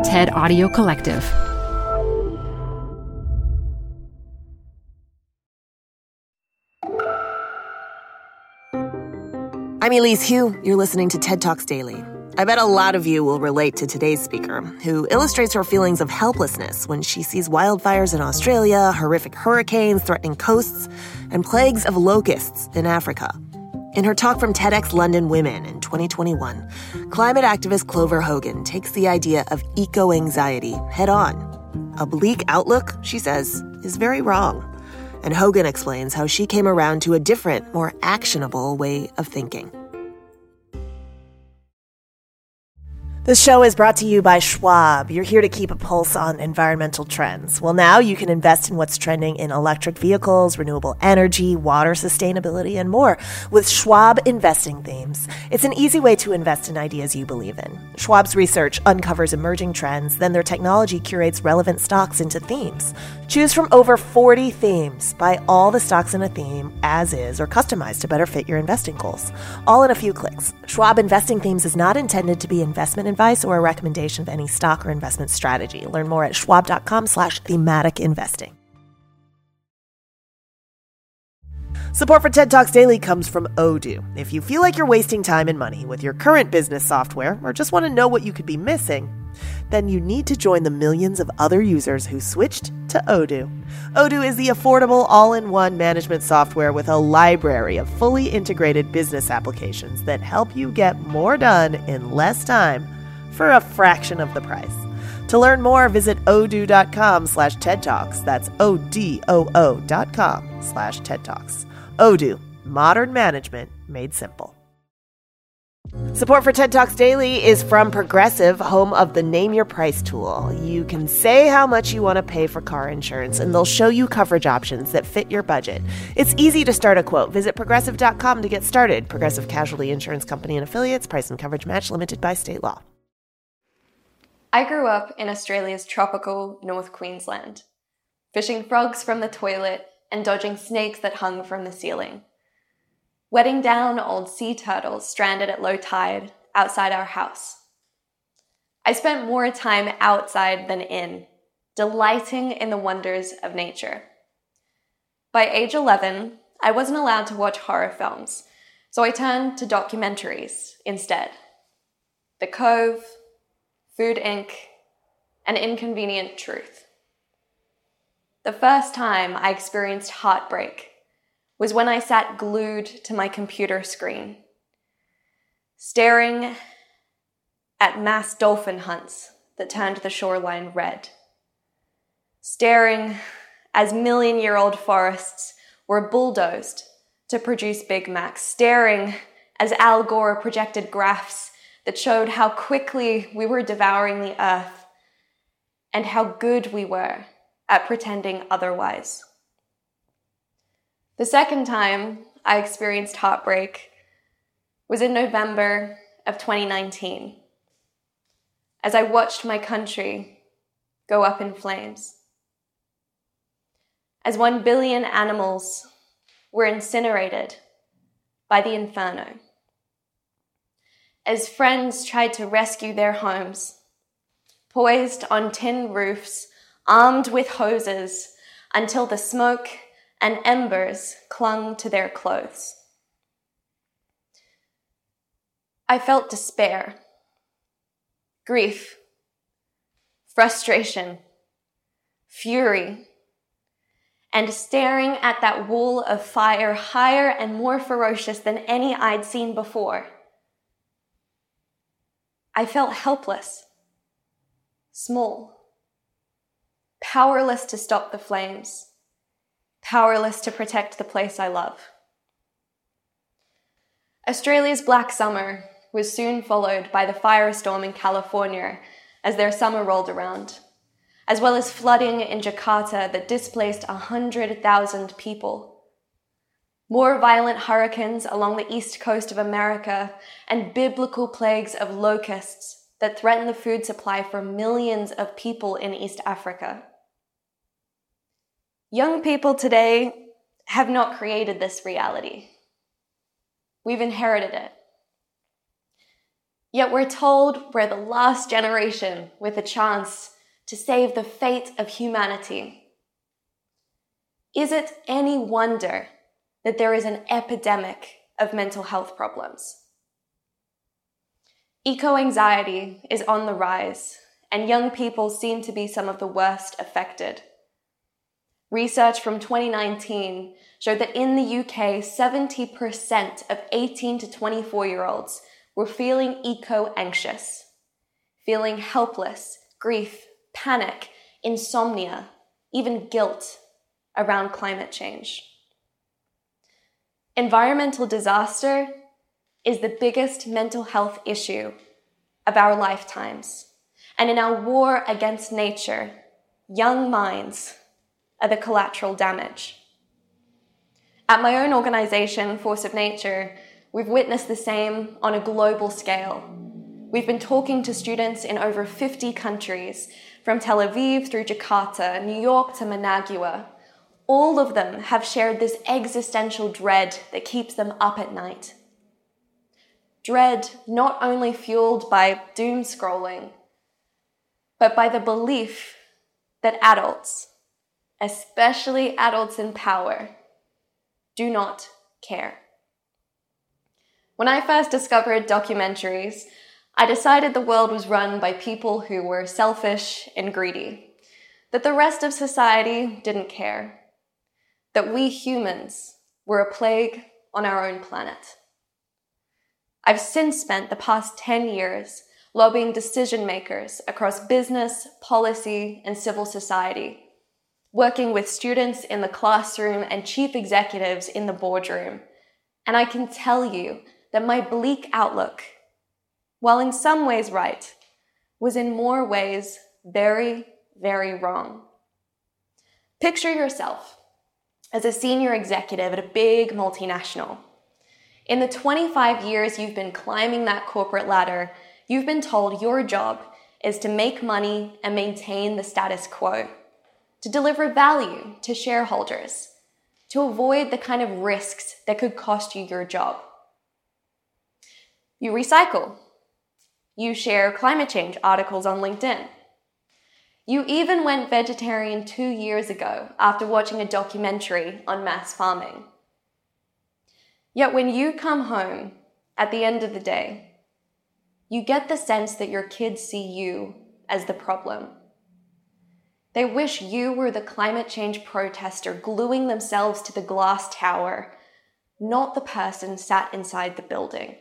TED Audio Collective. I'm Elise Hu. You're listening to TED Talks Daily. I bet a lot of you will relate to today's speaker, who illustrates her feelings of helplessness when she sees wildfires in Australia, horrific hurricanes threatening coasts, and plagues of locusts in Africa. In her talk from TEDx London Women in 2021, climate activist Clover Hogan takes the idea of eco-anxiety head-on. A bleak outlook, she says, is very wrong. And Hogan explains how she came around to a different, more actionable way of thinking. This show is brought to you by Schwab. You're here to keep a pulse on environmental trends. Well, now you can invest in what's trending in electric vehicles, renewable energy, water sustainability, and more with Schwab Investing Themes. It's an easy way to invest in ideas you believe in. Schwab's research uncovers emerging trends, then their technology curates relevant stocks into themes. Choose from over 40 themes. Buy all the stocks in a theme as is or customized to better fit your investing goals. All in a few clicks. Schwab Investing Themes is not intended to be investment advice or a recommendation of any stock or investment strategy. Learn more at schwab.com/thematic investing. Support for TED Talks Daily comes from Odoo. If you feel like you're wasting time and money with your current business software or just want to know what you could be missing, then you need to join the millions of other users who switched to Odoo. Odoo is the affordable all-in-one management software with a library of fully integrated business applications that help you get more done in less time for a fraction of the price. To learn more, visit odoo.com/TED Talks. That's ODOO.com/TED Talks. Odoo, modern management made simple. Support for TED Talks Daily is from Progressive, home of the Name Your Price tool. You can say how much you want to pay for car insurance, and they'll show you coverage options that fit your budget. It's easy to start a quote. Visit Progressive.com to get started. Progressive Casualty Insurance Company and Affiliates. Price and coverage match limited by state law. I grew up in Australia's tropical North Queensland, fishing frogs from the toilet and dodging snakes that hung from the ceiling. Wetting down old sea turtles stranded at low tide outside our house. I spent more time outside than in, delighting in the wonders of nature. By age 11, I wasn't allowed to watch horror films, so I turned to documentaries instead. The Cove, Food Inc., and Inconvenient Truth. The first time I experienced heartbreak was when I sat glued to my computer screen, staring at mass dolphin hunts that turned the shoreline red, staring as million-year-old forests were bulldozed to produce Big Macs, staring as Al Gore projected graphs that showed how quickly we were devouring the earth and how good we were at pretending otherwise. The second time I experienced heartbreak was in November of 2019, as I watched my country go up in flames. As 1 billion animals were incinerated by the inferno. As friends tried to rescue their homes, poised on tin roofs, armed with hoses, until the smoke and embers clung to their clothes. I felt despair, grief, frustration, fury, and staring at that wall of fire higher and more ferocious than any I'd seen before, I felt helpless, small, powerless to stop the flames, powerless to protect the place I love. Australia's Black Summer was soon followed by the firestorm in California as their summer rolled around, as well as flooding in Jakarta that displaced 100,000 people. More violent hurricanes along the east coast of America, and biblical plagues of locusts that threaten the food supply for millions of people in East Africa. Young people today have not created this reality. We've inherited it. Yet we're told we're the last generation with a chance to save the fate of humanity. Is it any wonder that there is an epidemic of mental health problems? Eco-anxiety is on the rise, and young people seem to be some of the worst affected. Research from 2019 showed that in the UK, 70% of 18 to 24-year-olds were feeling eco-anxious, feeling helpless, grief, panic, insomnia, even guilt around climate change. Environmental disaster is the biggest mental health issue of our lifetimes. And in our war against nature, young minds are the collateral damage. At my own organization, Force of Nature, we've witnessed the same on a global scale. We've been talking to students in over 50 countries, from Tel Aviv through Jakarta, New York to Managua. All of them have shared this existential dread that keeps them up at night. Dread not only fueled by doom scrolling, but by the belief that adults, especially adults in power, do not care. When I first discovered documentaries, I decided the world was run by people who were selfish and greedy, that the rest of society didn't care, that we humans were a plague on our own planet. I've since spent the past 10 years lobbying decision makers across business, policy, and civil society, working with students in the classroom and chief executives in the boardroom. And I can tell you that my bleak outlook, while in some ways right, was in more ways very, very wrong. Picture yourself as a senior executive at a big multinational. In the 25 years you've been climbing that corporate ladder, you've been told your job is to make money and maintain the status quo, to deliver value to shareholders, to avoid the kind of risks that could cost you your job. You recycle. You share climate change articles on LinkedIn. You even went vegetarian 2 years ago after watching a documentary on mass farming. Yet when you come home at the end of the day, you get the sense that your kids see you as the problem. They wish you were the climate change protester gluing themselves to the glass tower, not the person sat inside the building.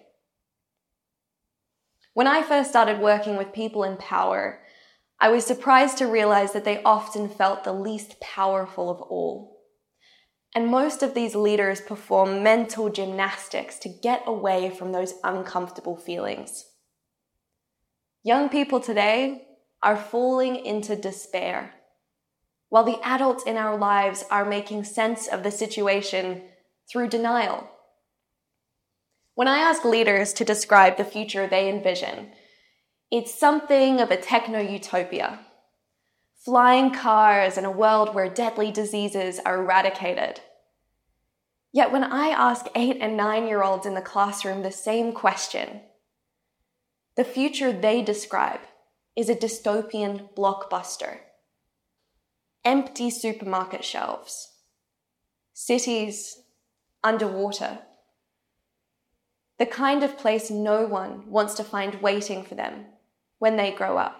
When I first started working with people in power, I was surprised to realize that they often felt the least powerful of all. And most of these leaders perform mental gymnastics to get away from those uncomfortable feelings. Young people today are falling into despair, while the adults in our lives are making sense of the situation through denial. When I ask leaders to describe the future they envision, it's something of a techno-utopia. Flying cars and a world where deadly diseases are eradicated. Yet when I ask 8 and 9-year-olds in the classroom the same question, the future they describe is a dystopian blockbuster. Empty supermarket shelves, cities underwater, the kind of place no one wants to find waiting for them when they grow up.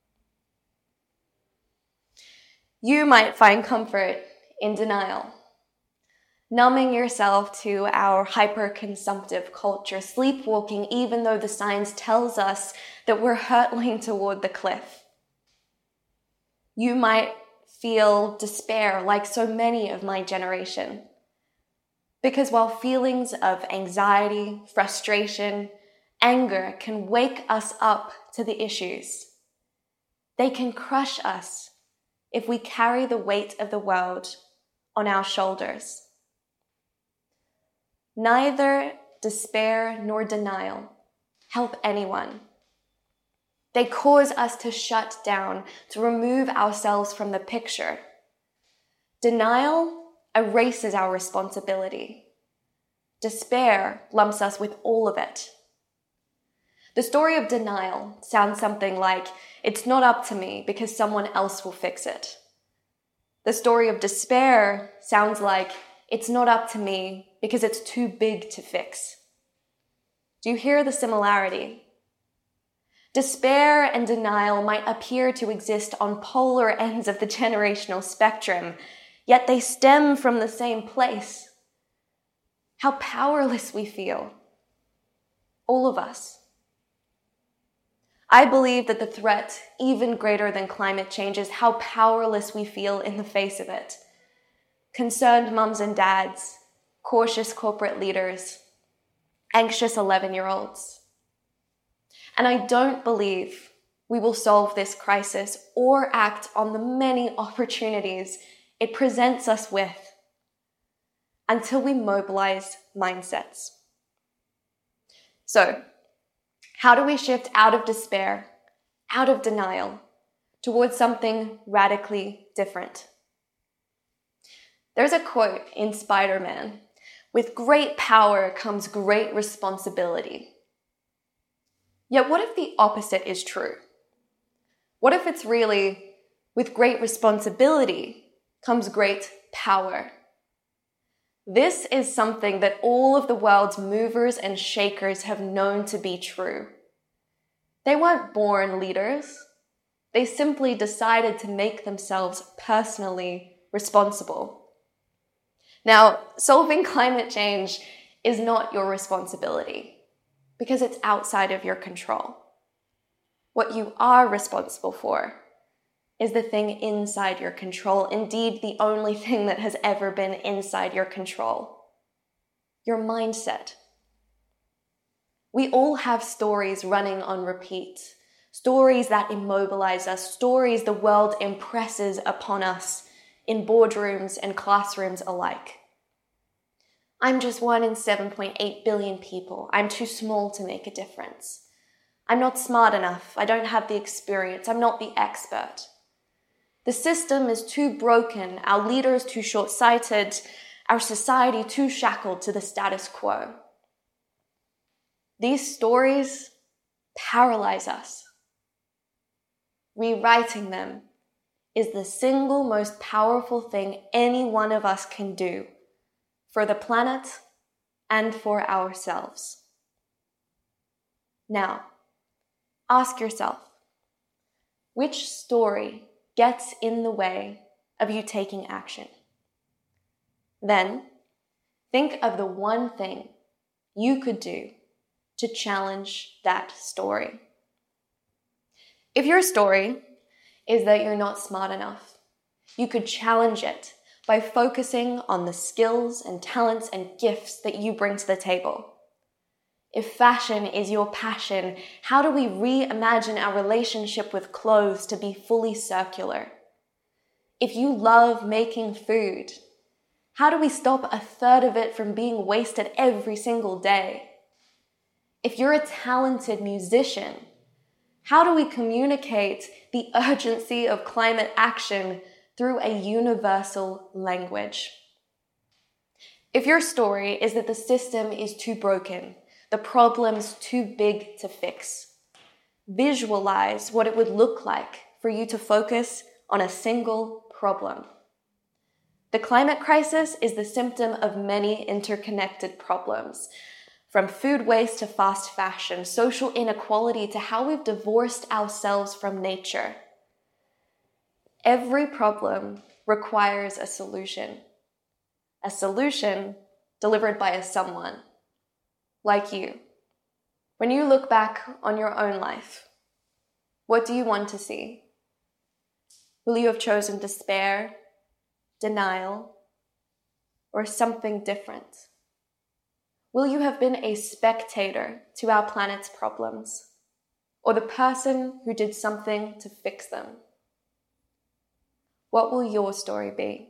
You might find comfort in denial, numbing yourself to our hyper-consumptive culture, sleepwalking even though the science tells us that we're hurtling toward the cliff. You might feel despair like so many of my generation, because while feelings of anxiety, frustration, anger can wake us up to the issues, they can crush us if we carry the weight of the world on our shoulders. Neither despair nor denial help anyone. They cause us to shut down, to remove ourselves from the picture. Denial erases our responsibility. Despair lumps us with all of it. The story of denial sounds something like, it's not up to me because someone else will fix it. The story of despair sounds like, it's not up to me because it's too big to fix. Do you hear the similarity? Despair and denial might appear to exist on polar ends of the generational spectrum, yet they stem from the same place. How powerless we feel. All of us. I believe that the threat, even greater than climate change, is how powerless we feel in the face of it. Concerned mums and dads, cautious corporate leaders, anxious 11-year-olds. And I don't believe we will solve this crisis or act on the many opportunities it presents us with until we mobilize mindsets. So, how do we shift out of despair, out of denial, towards something radically different? There's a quote in Spider-Man, "With great power comes great responsibility." Yet what if the opposite is true? What if it's really, with great responsibility comes great power? This is something that all of the world's movers and shakers have known to be true. They weren't born leaders. They simply decided to make themselves personally responsible. Now, solving climate change is not your responsibility, because it's outside of your control. What you are responsible for is the thing inside your control, indeed the only thing that has ever been inside your control: your mindset. We all have stories running on repeat, stories that immobilize us, stories the world impresses upon us in boardrooms and classrooms alike. I'm just 1 in 7.8 billion people. I'm too small to make a difference. I'm not smart enough. I don't have the experience. I'm not the expert. The system is too broken, our leaders too short-sighted, our society too shackled to the status quo. These stories paralyze us. Rewriting them is the single most powerful thing any one of us can do for the planet and for ourselves. Now, ask yourself, which story gets in the way of you taking action? Then, think of the one thing you could do to challenge that story. If your story is that you're not smart enough, you could challenge it by focusing on the skills and talents and gifts that you bring to the table. If fashion is your passion, how do we reimagine our relationship with clothes to be fully circular? If you love making food, how do we stop 1/3 of it from being wasted every single day? If you're a talented musician, how do we communicate the urgency of climate action through a universal language? If your story is that the system is too broken, the problem's too big to fix, visualize what it would look like for you to focus on a single problem. The climate crisis is the symptom of many interconnected problems, from food waste to fast fashion, social inequality to how we've divorced ourselves from nature. Every problem requires a solution delivered by a someone like you. When you look back on your own life, what do you want to see? Will you have chosen despair, denial, or something different? Will you have been a spectator to our planet's problems, or the person who did something to fix them? What will your story be?